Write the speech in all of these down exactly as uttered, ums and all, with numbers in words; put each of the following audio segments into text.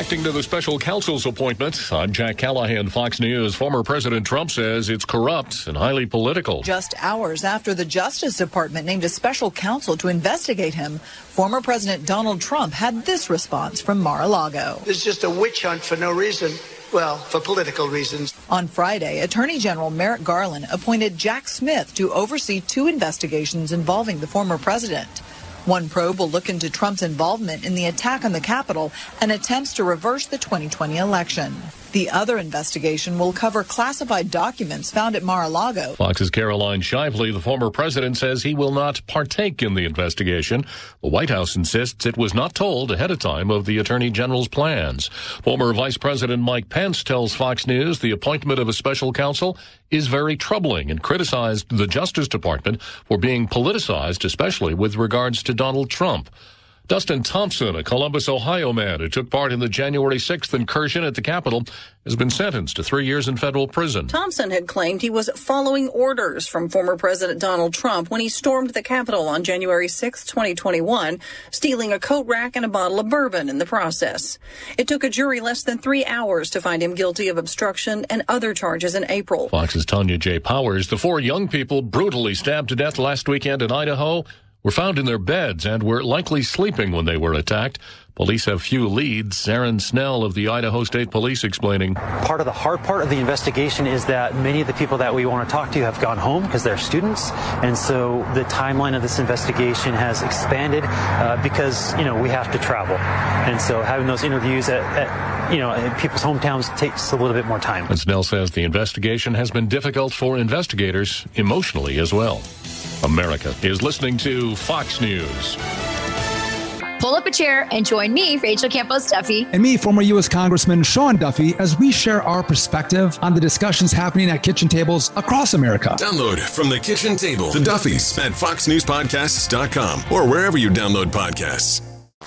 Reacting to the special counsel's appointment, I'm Jack Callahan, Fox News. Former President Trump says it's corrupt and highly political. Just hours after the Justice Department named a special counsel to investigate him, former President Donald Trump had this response from Mar-a-Lago. It's just a witch hunt for no reason. Well, for political reasons. On Friday, Attorney General Merrick Garland appointed Jack Smith to oversee two investigations involving the former president. One probe will look into Trump's involvement in the attack on the Capitol and attempts to reverse the twenty twenty election. The other investigation will cover classified documents found at Mar-a-Lago. Fox's Caroline Shively, the former president, says he will not partake in the investigation. The White House insists it was not told ahead of time of the Attorney General's plans. Former Vice President Mike Pence tells Fox News the appointment of a special counsel is very troubling and criticized the Justice Department for being politicized, especially with regards to Donald Trump. Dustin Thompson, a Columbus, Ohio man who took part in the January sixth incursion at the Capitol, has been sentenced to three years in federal prison. Thompson had claimed he was following orders from former President Donald Trump when he stormed the Capitol on January sixth, twenty twenty-one, stealing a coat rack and a bottle of bourbon in the process. It took a jury less than three hours to find him guilty of obstruction and other charges in April. Fox's Tanya J. Powers, the four young people brutally stabbed to death last weekend in Idaho, were found in their beds and were likely sleeping when they were attacked. Police have few leads. Aaron Snell of the Idaho State Police explaining. Part of the hard part of the investigation is that many of the people that we want to talk to have gone home because they're students. And so the timeline of this investigation has expanded uh, because, you know, we have to travel. And so having those interviews at, at you know, in people's hometowns takes a little bit more time. And Snell says the investigation has been difficult for investigators emotionally as well. America is listening to Fox News. Pull up a chair and join me, Rachel Campos Duffy. And me, former U S Congressman Sean Duffy, as we share our perspective on the discussions happening at kitchen tables across America. Download From the Kitchen Table, The Duffys, at fox news podcasts dot com or wherever you download podcasts.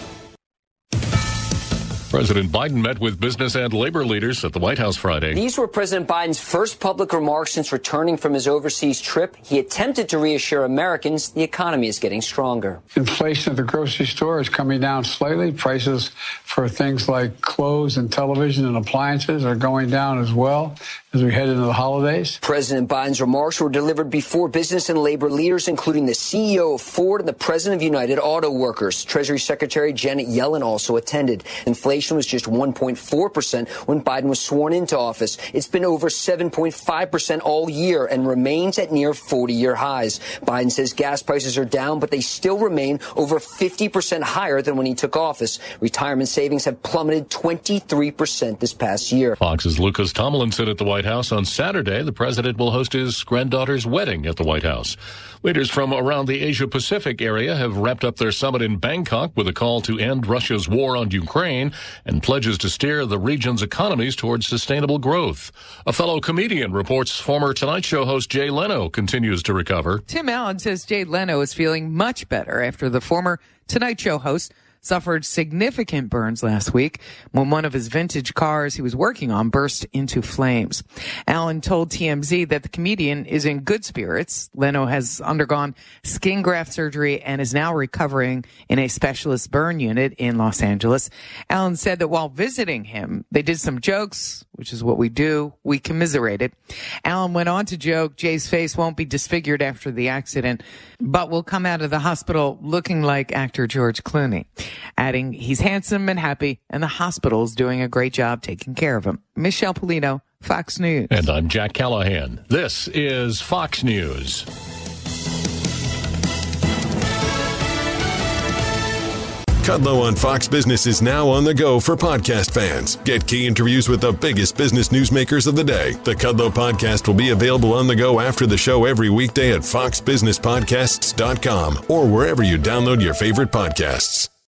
President Biden met with business and labor leaders at the White House Friday. These were President Biden's first public remarks since returning from his overseas trip. He attempted to reassure Americans the economy is getting stronger. Inflation at the grocery store is coming down slightly. Prices for things like clothes and television and appliances are going down as well as we head into the holidays. President Biden's remarks were delivered before business and labor leaders, including the C E O of Ford and the president of United Auto Workers. Treasury Secretary Janet Yellen also attended. Inflation was just one point four percent when Biden was sworn into office. It's been over seven point five percent all year and remains at near forty-year highs. Biden says gas prices are down, but they still remain over fifty percent higher than when he took office. Retirement savings have plummeted twenty-three percent this past year. Fox's Lucas Tomlinson at the White House. On Saturday, the president will host his granddaughter's wedding at the White House. Leaders from around the Asia-Pacific area have wrapped up their summit in Bangkok with a call to end Russia's war on Ukraine and pledges to steer the region's economies towards sustainable growth. A fellow comedian reports former Tonight Show host Jay Leno continues to recover. Tim Allen says Jay Leno is feeling much better after the former Tonight Show host suffered significant burns last week when one of his vintage cars he was working on burst into flames. Allen told T M Z that the comedian is in good spirits. Leno has undergone skin graft surgery and is now recovering in a specialist burn unit in Los Angeles. Allen said that while visiting him, they did some jokes, which is what we do. We commiserated. Allen went on to joke Jay's face won't be disfigured after the accident, but will come out of the hospital looking like actor George Clooney, adding he's handsome and happy, and the hospital's doing a great job taking care of him. Michelle Polino, Fox News. And I'm Jack Callahan. This is Fox News. Kudlow on Fox Business is now on the go for podcast fans. Get key interviews with the biggest business newsmakers of the day. The Kudlow podcast will be available on the go after the show every weekday at fox business podcasts dot com or wherever you download your favorite podcasts.